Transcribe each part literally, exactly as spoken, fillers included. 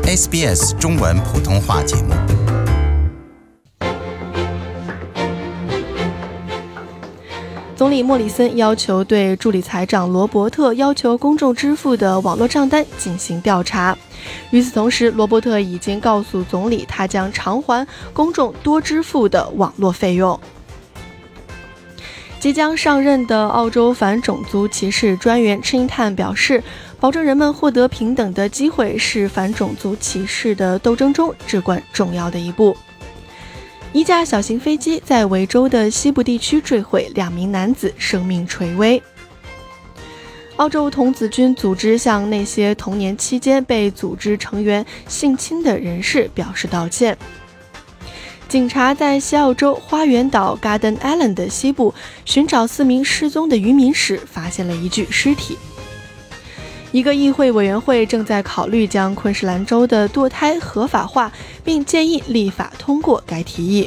S B S 中文普通话节目。 总理莫里森要求对助理财长罗伯特要求公众支付的网络账单进行调查。与此同时，罗伯特已经告诉总理，他将偿还公众多支付的网络费用。即将上任的澳洲反种族歧视专员清探表示，保证人们获得平等的机会是反种族歧视的斗争中至关重要的一步。一架小型飞机在维州的西部地区坠毁，两名男子生命垂危。澳洲童子军组织向那些童年期间被组织成员性侵的人士表示道歉。警察在西澳洲花园岛 Garden Island 的西部寻找四名失踪的渔民时，发现了一具尸体。一个议会委员会正在考虑将昆士兰州的堕胎合法化，并建议立法通过该提议。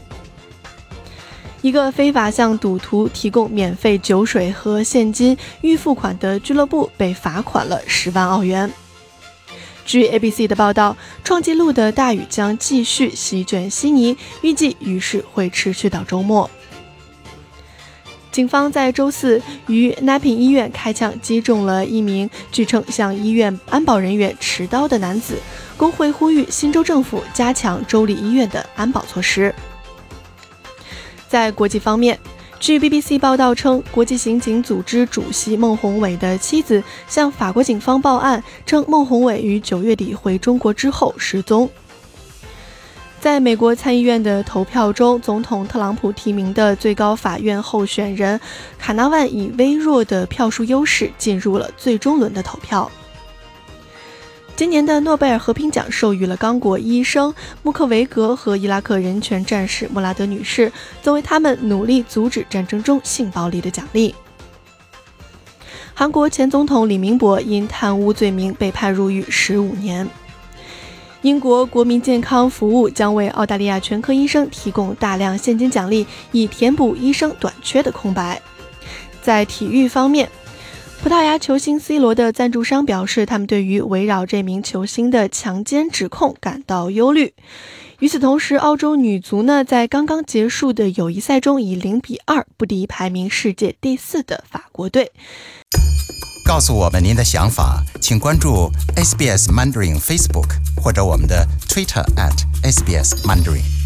一个非法向赌徒提供免费酒水和现金预付款的俱乐部被罚款了十万澳元。据 A B C 的报道，创纪录的大雨将继续席卷悉尼，预计雨势会持续到周末。警方在周四于 Napping 医院开枪击中了一名据称向医院安保人员持刀的男子。工会呼吁新州政府加强州立医院的安保措施。在国际方面，据 B B C 报道称，国际刑警组织主席孟宏伟的妻子向法国警方报案，称孟宏伟于九月底回中国之后失踪。在美国参议院的投票中，总统特朗普提名的最高法院候选人卡纳万以微弱的票数优势进入了最终轮的投票。今年的诺贝尔和平奖授予了刚果医生穆克维格和伊拉克人权战士穆拉德女士，作为他们努力阻止战争中性暴力的奖励。韩国前总统李明博因贪污罪名被判入狱十五年。英国国民健康服务将为澳大利亚全科医生提供大量现金奖励，以填补医生短缺的空白。在体育方面，葡萄牙球星 C 罗的赞助商表示，他们对于围绕这名球星的强奸指控感到忧虑。与此同时，澳洲女足呢，在刚刚结束的友谊赛中以零比二不敌排名世界第四的法国队。 告诉我们您的想法，请关注 S B S Mandarin Facebook 或者我们的 Twitter at S B S Mandarin。